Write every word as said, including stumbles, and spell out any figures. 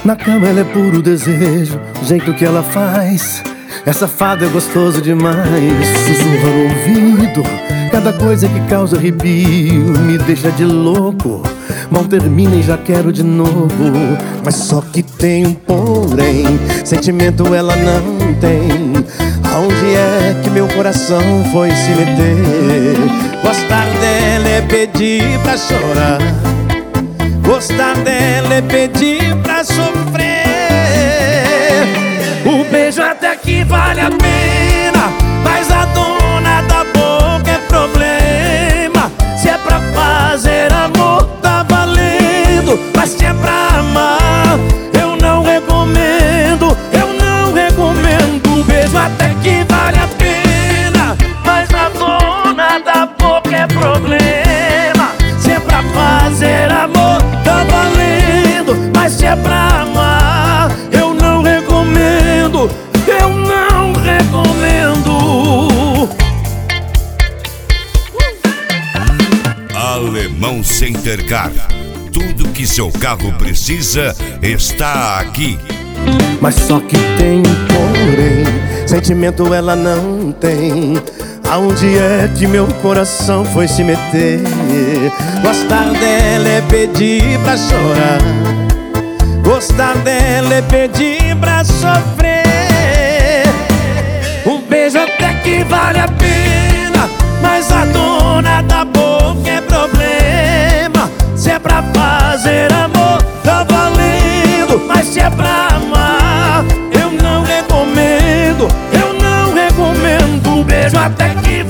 Na cama ela é puro desejo, o jeito que ela faz. Essa fada é gostoso demais. Sussurra no ouvido, cada coisa que causa arrepio me deixa de louco. Mal termina e já quero de novo. Mas só que tem um porém, sentimento ela não tem. Aonde é que meu coração foi se meter? Gostar dela é pedir pra chorar, gostar dela é pedir pra sofrer. O beijo até que vale a pena, mas a dona da boca é problema. Se é pra fazer amor, tá valendo. Mas se é pra amar, eu não recomendo, eu não recomendo. O beijo até que vale a pena, mas a dona da boca é problema. Se é pra fazer amor, tá valendo. Mas se é pra amar, eu não recomendo, eu não recomendo. Alemão Center Car. Tudo que seu carro precisa está aqui. Mas só que tem um porém, sentimento ela não tem. Aonde é que meu coração foi se meter? Gostar dela é pedir pra chorar, gostar dela é pedir pra sofrer. Um beijo até que vale a pena, mas a dona da boca é problema. Se é pra fazer amor, tá valendo. Mas se é pra amar, eu não recomendo, eu não recomendo. Um beijo até que